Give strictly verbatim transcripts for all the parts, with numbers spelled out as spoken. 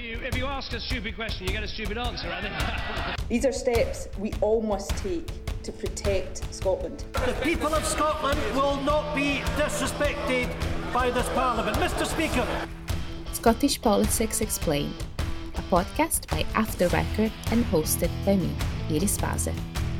you if you ask a stupid question, you get a stupid answer, I think. These are steps we all must take to protect Scotland. The people of Scotland will not be disrespected by this Parliament. Mister Speaker. Scottish Politics Explained, a podcast by After Record and hosted by me, Iris Vase.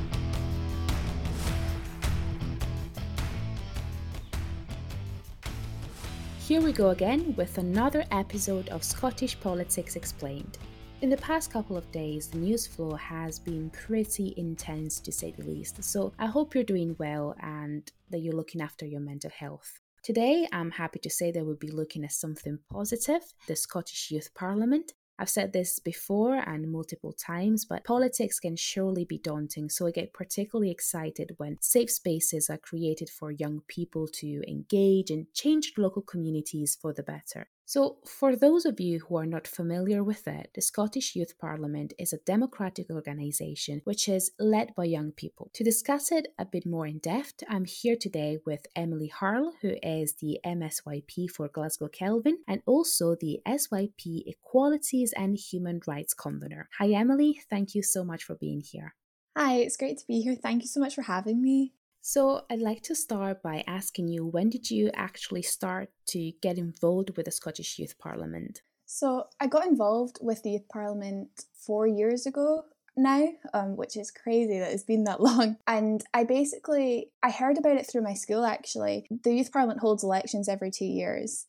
Here we go again with another episode of Scottish Politics Explained. In the past couple of days, the news flow has been pretty intense to say the least, so I hope you're doing well and that you're looking after your mental health. Today, I'm happy to say that we'll be looking at something positive, the Scottish Youth Parliament. I've said this before and multiple times, but politics can surely be daunting, so I get particularly excited when safe spaces are created for young people to engage and change local communities for the better. So, for those of you who are not familiar with it, the Scottish Youth Parliament is a democratic organisation which is led by young people. To discuss it a bit more in depth, I'm here today with Emily Harle, who is the M S Y P for Glasgow Kelvin, and also the S Y P Equalities and Human Rights Convener. Hi Emily, thank you so much for being here. Hi, it's great to be here. Thank you so much for having me. So I'd like to start by asking you, when did you actually start to get involved with the Scottish Youth Parliament? So I got involved with the Youth Parliament four years ago now, um, which is crazy that it's been that long. And I basically, I heard about it through my school actually. The Youth Parliament holds elections every two years.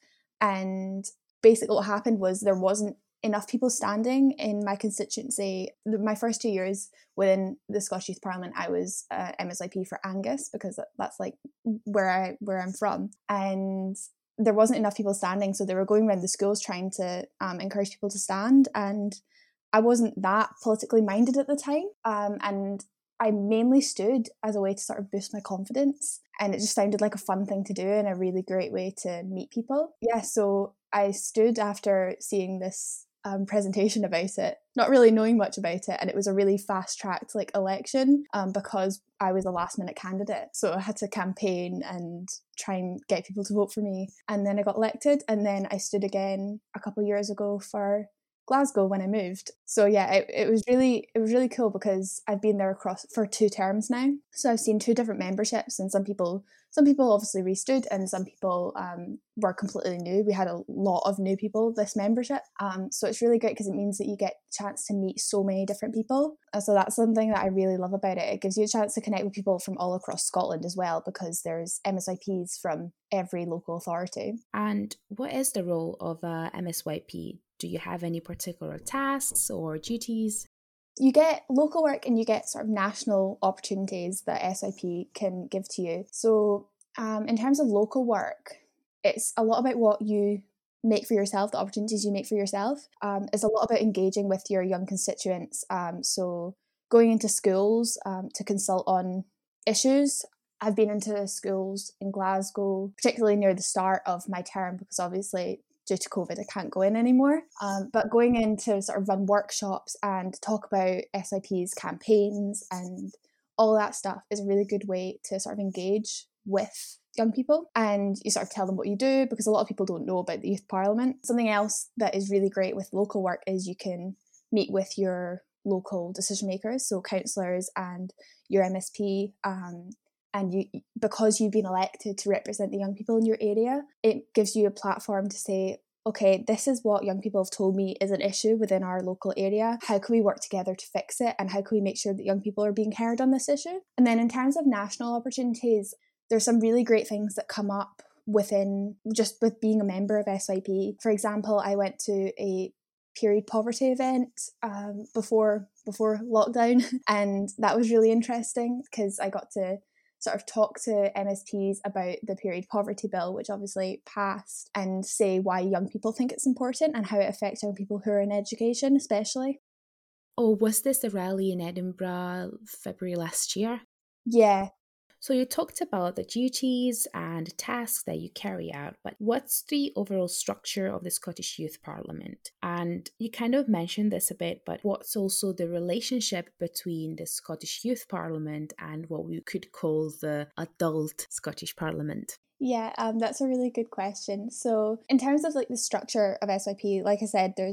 And basically what happened was there wasn't enough people standing in my constituency. My first two years within the Scottish Youth Parliament, I was uh, M S I P for Angus because that's like where I where I'm from, and there wasn't enough people standing, so they were going around the schools trying to um, encourage people to stand. And I wasn't that politically minded at the time, um, and I mainly stood as a way to sort of boost my confidence, and it just sounded like a fun thing to do and a really great way to meet people. Yeah, so I stood after seeing this Um, presentation about it, not really knowing much about it, and it was a really fast-tracked like election um, because I was a last-minute candidate, so I had to campaign and try and get people to vote for me, and then I got elected, and then I stood again a couple of years ago for Glasgow when I moved. So yeah, it, it was really it was really cool because I've been there across for two terms now, so I've seen two different memberships, and some people some people obviously restood and some people um, were completely new. We had a lot of new people this membership, um, so it's really great because it means that you get a chance to meet so many different people. And so that's something that I really love about it. It gives you a chance to connect with people from all across Scotland as well, because there's M S I Ps from every local authority. And what is the role of a M S Y P? Do you have any particular tasks or duties? You get local work and you get sort of national opportunities that S I P can give to you. So um, in terms of local work, it's a lot about what you make for yourself, the opportunities you make for yourself. Um, it's a lot about engaging with your young constituents. Um, so going into schools um, to consult on issues. I've been into schools in Glasgow, particularly near the start of my term, because obviously due to COVID, I can't go in anymore. Um, but going in to sort of run workshops and talk about S I P's campaigns and all that stuff is a really good way to sort of engage with young people. And you sort of tell them what you do, because a lot of people don't know about the Youth Parliament. Something else that is really great with local work is you can meet with your local decision makers, so councillors and your M S P, um, and you, because you've been elected to represent the young people in your area, it gives you a platform to say, okay, this is what young people have told me is an issue within our local area. How can we work together to fix it? And how can we make sure that young people are being heard on this issue? And then in terms of national opportunities, there's some really great things that come up within just with being a member of S I P. For example, I went to a period poverty event um, before before lockdown, and that was really interesting because I got to sort of talk to M S Ps about the period poverty bill, which obviously passed, and say why young people think it's important and how it affects young people who are in education especially. Oh, was this the rally in Edinburgh February last year? Yeah. So you talked about the duties and tasks that you carry out, but what's the overall structure of the Scottish Youth Parliament? And you kind of mentioned this a bit, but what's also the relationship between the Scottish Youth Parliament and what we could call the adult Scottish Parliament? Yeah, um, that's a really good question. So in terms of like the structure of S Y P, like I said, there's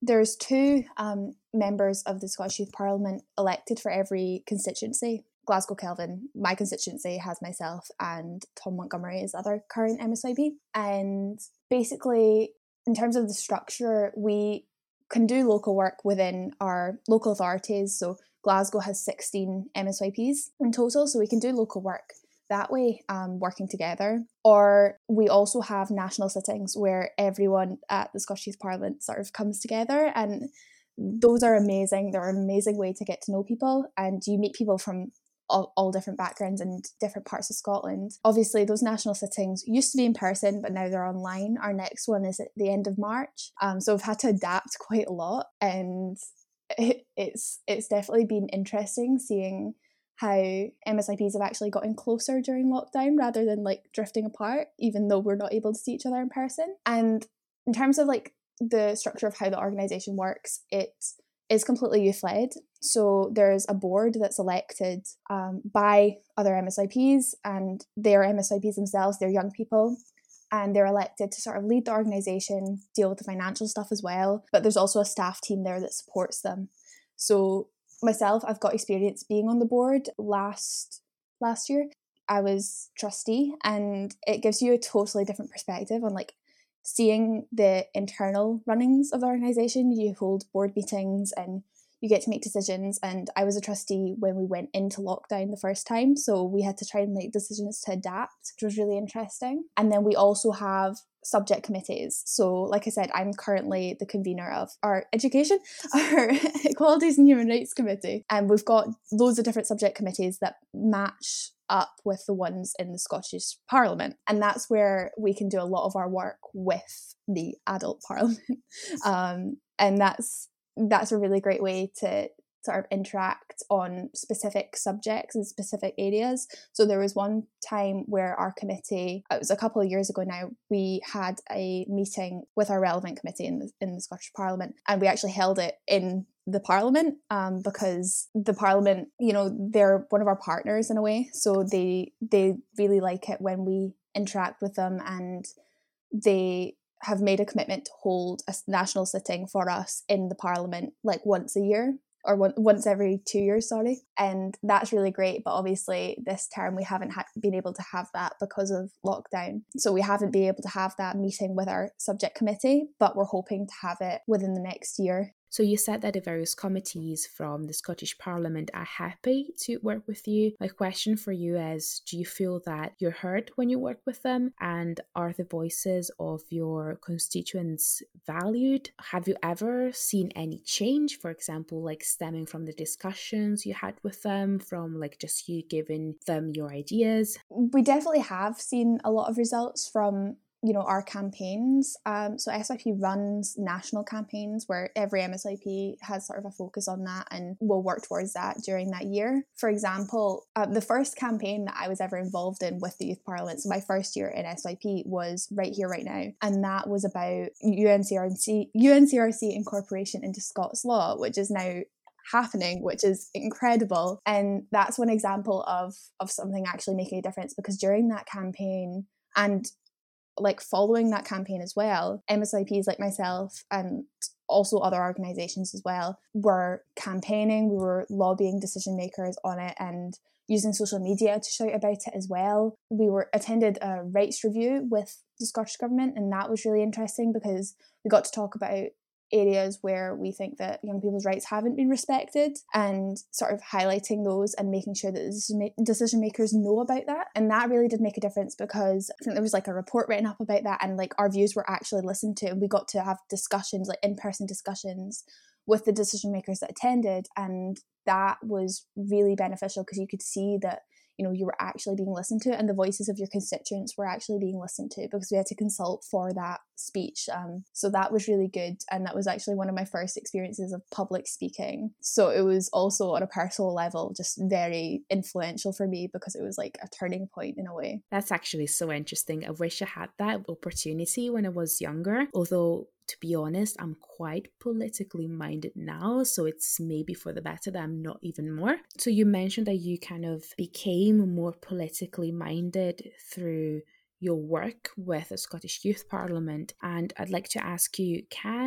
there's two um, members of the Scottish Youth Parliament elected for every constituency. Glasgow Kelvin, my constituency, has myself and Tom Montgomery is other current M S I P. And basically, in terms of the structure, we can do local work within our local authorities. So Glasgow has sixteen M S I Ps in total, so we can do local work that way, um, working together. Or we also have national sittings where everyone at the Scottish Youth Parliament sort of comes together, and those are amazing. They're an amazing way to get to know people, and you meet people from all, all different backgrounds and different parts of Scotland. Obviously, those national sittings used to be in person, but now they're online. Our next one is at the end of March, um, so we've had to adapt quite a lot, and it, it's it's definitely been interesting seeing how M S I Ps have actually gotten closer during lockdown rather than like drifting apart, even though we're not able to see each other in person. And in terms of like the structure of how the organisation works, it is completely youth-led. So there's a board that's elected um, by other M S I Ps, and they're M S I Ps themselves, they're young people, and they're elected to sort of lead the organisation, deal with the financial stuff as well. But there's also a staff team there that supports them. So myself, I've got experience being on the board. Last last year, I was trustee, and it gives you a totally different perspective on like seeing the internal runnings of the organisation. You hold board meetings and you get to make decisions. And I was a trustee when we went into lockdown the first time, so we had to try and make decisions to adapt, which was really interesting. And then we also have subject committees. So like I said, I'm currently the convener of our education, our equalities and human rights committee, and we've got loads of different subject committees that match up with the ones in the Scottish Parliament, and that's where we can do a lot of our work with the adult Parliament. um, and that's that's a really great way to sort of interact on specific subjects and specific areas. So there was one time where our committee, it was a couple of years ago now, we had a meeting with our relevant committee in the, in the Scottish Parliament, and we actually held it in the Parliament um, because the Parliament, you know, they're one of our partners in a way, so they they really like it when we interact with them, and they have made a commitment to hold a national sitting for us in the Parliament like once a year, or one, once every two years, sorry. And that's really great. But obviously this term we haven't ha- been able to have that because of lockdown. So we haven't been able to have that meeting with our subject committee, but we're hoping to have it within the next year. So you said that the various committees from the Scottish Parliament are happy to work with you. My question for you is, do you feel that you're heard when you work with them? And are the voices of your constituents valued? Have you ever seen any change, for example, like stemming from the discussions you had with them, from like just you giving them your ideas? We definitely have seen a lot of results from you know, our campaigns. Um, so S I P runs national campaigns where every M S I P has sort of a focus on that and will work towards that during that year. For example, uh, the first campaign that I was ever involved in with the Youth Parliament, so my first year in S I P, was Right Here, Right Now. And that was about U N C R C, U N C R C incorporation into Scots law, which is now happening, which is incredible. And that's one example of, of something actually making a difference, because during that campaign, and like following that campaign as well, M S I Ps like myself and also other organisations as well were campaigning, we were lobbying decision makers on it and using social media to shout about it as well. We were attended a rights review with the Scottish Government, and that was really interesting because we got to talk about areas where we think that young people's rights haven't been respected, and sort of highlighting those and making sure that the decision makers know about that. And that really did make a difference, because I think there was like a report written up about that, and like our views were actually listened to, and we got to have discussions, like in-person discussions with the decision makers that attended, and that was really beneficial because you could see that, you know, you were actually being listened to, and the voices of your constituents were actually being listened to, because we had to consult for that speech. Um, so that was really good. And that was actually one of my first experiences of public speaking. So it was also on a personal level just very influential for me, because it was like a turning point in a way. That's actually so interesting. I wish I had that opportunity when I was younger, although to be honest, I'm quite politically minded now, so it's maybe for the better that I'm not even more. So you mentioned that you kind of became more politically minded through your work with the Scottish Youth Parliament, and I'd like to ask you, can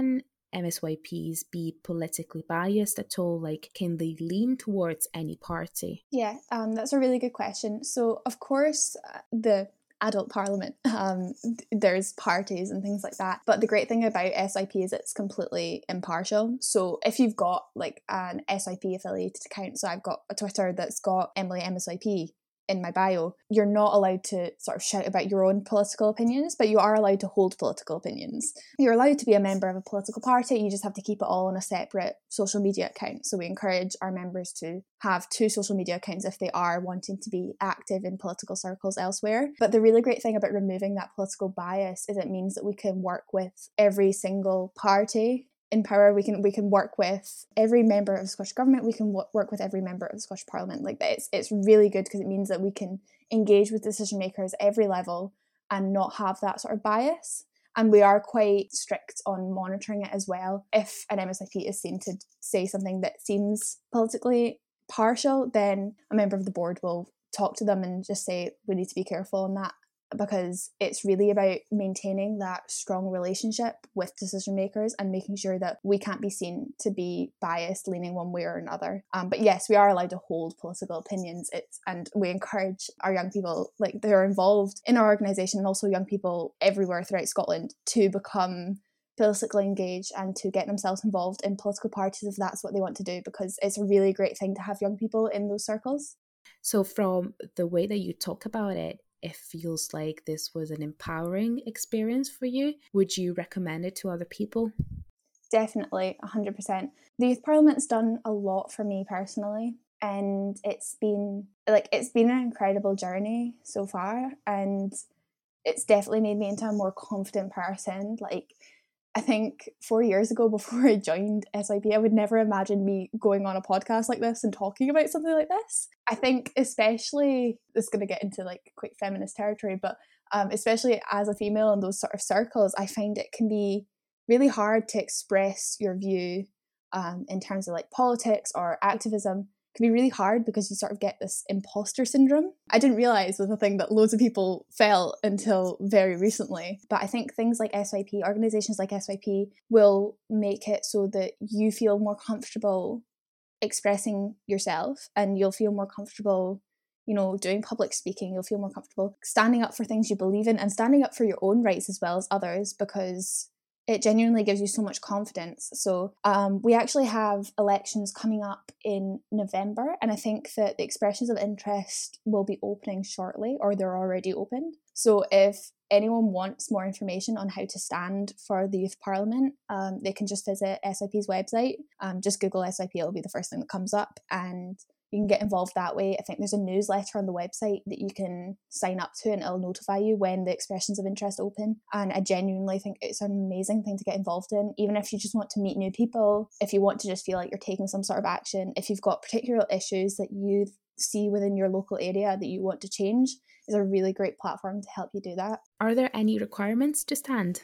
M S Y Ps be politically biased at all? Like, can they lean towards any party? Yeah, um, that's a really good question. So, of course, uh, the adult parliament, um, there's parties and things like that. But the great thing about S I P is it's completely impartial. So if you've got like an S I P affiliated account, so I've got a Twitter that's got Emily M S Y P in my bio, you're not allowed to sort of shout about your own political opinions, but you are allowed to hold political opinions. You're allowed to be a member of a political party, you just have to keep it all on a separate social media account. So we encourage our members to have two social media accounts if they are wanting to be active in political circles elsewhere. But the really great thing about removing that political bias is it means that we can work with every single party in power. We can we can work with every member of the Scottish Government, we can w- work with every member of the Scottish Parliament. Like that, it's, it's really good because it means that we can engage with decision makers at every level and not have that sort of bias. And we are quite strict on monitoring it as well. If an M S I P is seen to say something that seems politically partial, then a member of the board will talk to them and just say, we need to be careful on that, because it's really about maintaining that strong relationship with decision makers and making sure that we can't be seen to be biased, leaning one way or another. Um, but yes, we are allowed to hold political opinions. It's and we encourage our young people, like they're involved in our organisation, and also young people everywhere throughout Scotland, to become politically engaged and to get themselves involved in political parties if that's what they want to do, because it's a really great thing to have young people in those circles. So from the way that you talk about it, it feels like this was an empowering experience for you. Would you recommend it to other people? Definitely, one hundred percent. The Youth Parliament's done a lot for me personally, and it's been like it's been an incredible journey so far, and it's definitely made me into a more confident person. Like, I think four years ago, before I joined S I P, I would never imagine me going on a podcast like this and talking about something like this. I think especially, this is going to get into like quite feminist territory, but um, especially as a female in those sort of circles, I find it can be really hard to express your view um, in terms of like politics or activism. Can be really hard because you sort of get this imposter syndrome. I didn't realise was a thing that loads of people felt until very recently. But I think things like S Y P, organisations like S Y P, will make it so that you feel more comfortable expressing yourself, and you'll feel more comfortable, you know, doing public speaking. You'll feel more comfortable standing up for things you believe in and standing up for your own rights as well as others, because it genuinely gives you so much confidence. So um, we actually have elections coming up in November, and I think that the expressions of interest will be opening shortly, or they're already opened. So if anyone wants more information on how to stand for the Youth Parliament, um, they can just visit S I P's website. Um, just Google S I P, it'll be the first thing that comes up, and you can get involved that way. I think there's a newsletter on the website that you can sign up to, and it'll notify you when the expressions of interest open. And I genuinely think it's an amazing thing to get involved in, even if you just want to meet new people, if you want to just feel like you're taking some sort of action, if you've got particular issues that you see within your local area that you want to change, is a really great platform to help you do that. Are there any requirements to stand?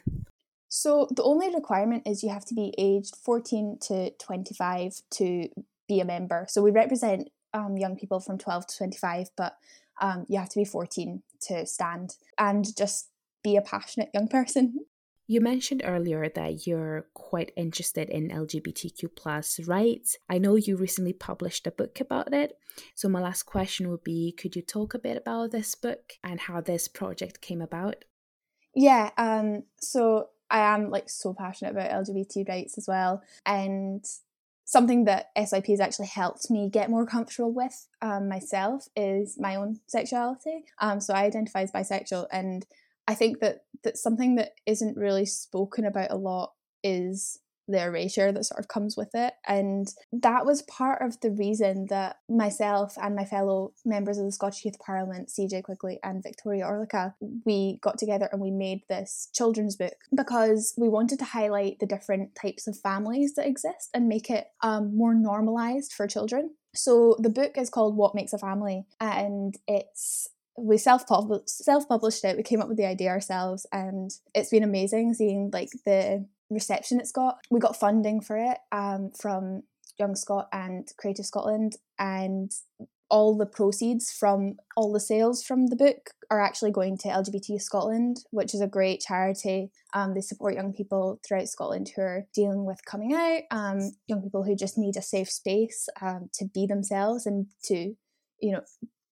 So the only requirement is you have to be aged fourteen to twenty-five to be a member. So we represent um, young people from twelve to twenty-five, but um, you have to be fourteen to stand and just be a passionate young person. You mentioned earlier that you're quite interested in L G B T Q plus rights. I know you recently published a book about it. So my last question would be, could you talk a bit about this book and how this project came about? Yeah, um, so I am like so passionate about L G B T rights as well, and something that S I P has actually helped me get more comfortable with um, myself is my own sexuality. Um, so I identify as bisexual, and I think that, that something that isn't really spoken about a lot is the erasure that sort of comes with it. And that was part of the reason that myself and my fellow members of the Scottish Youth Parliament, C J Quigley and Victoria Orlica, we got together and we made this children's book because we wanted to highlight the different types of families that exist and make it um, more normalised for children. So the book is called What Makes a Family, and it's we self-published, self-published it. We came up with the idea ourselves, and it's been amazing seeing like the reception it's got. We got funding for it um, from Young Scot and Creative Scotland, and all the proceeds from all the sales from the book are actually going to L G B T Scotland, which is a great charity. Um, they support young people throughout Scotland who are dealing with coming out, um, young people who just need a safe space um, to be themselves and to, you know,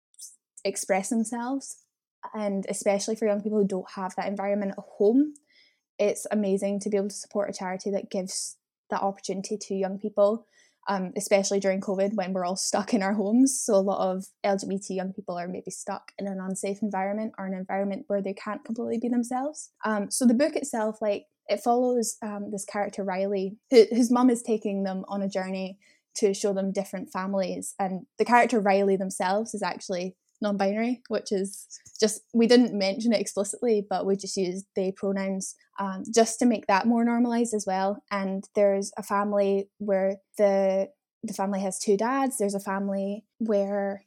express themselves. And especially for young people who don't have that environment at home, it's amazing to be able to support a charity that gives that opportunity to young people. Um, especially during COVID when we're all stuck in our homes. So a lot of L G B T young people are maybe stuck in an unsafe environment or an environment where they can't completely be themselves. Um, so the book itself, like, it follows um, this character Riley, who, whose mum is taking them on a journey to show them different families. And the character Riley themselves is actually non-binary, which is just, we didn't mention it explicitly, but we just used they pronouns um, just to make that more normalized as well. And there's a family where the the family has two dads. There's a family where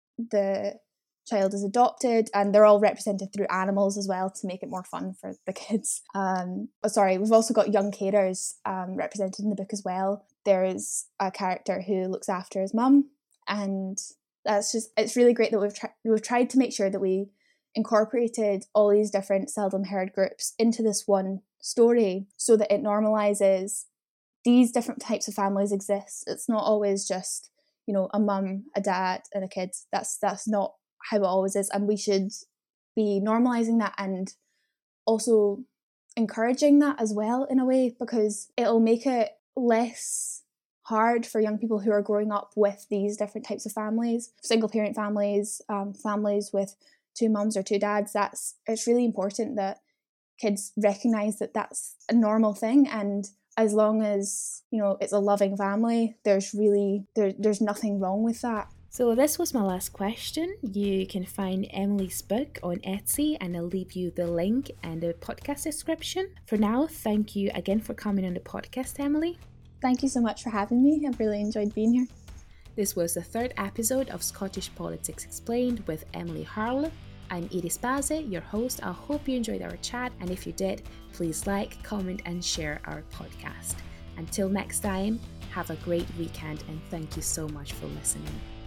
the child is adopted, and they're all represented through animals as well to make it more fun for the kids. Um, oh, sorry, we've also got young carers um, represented in the book as well. There is a character who looks after his mum, and that's just, it's really great that we've tried we've tried to make sure that we incorporated all these different seldom heard groups into this one story so that it normalizes these different types of families exist. It's not always just, you know, a mum, a dad and a kid. That's that's not how it always is, and we should be normalizing that and also encouraging that as well in a way, because it'll make it less hard for young people who are growing up with these different types of families, single parent families, um, families with two mums or two dads. That's, it's really important that kids recognise that that's a normal thing, and as long as, you know, it's a loving family, there's really there, there's nothing wrong with that. So this was my last question. You can find Emily's book on Etsy, and I'll leave you the link and the podcast description. For now, thank you again for coming on the podcast, Emily. Thank you so much for having me. I've really enjoyed being here. This was the third episode of Scottish Politics Explained with Emily Harlow. I'm Edie Spazzi, your host. I hope you enjoyed our chat, and if you did, please like, comment and share our podcast. Until next time, have a great weekend, and thank you so much for listening.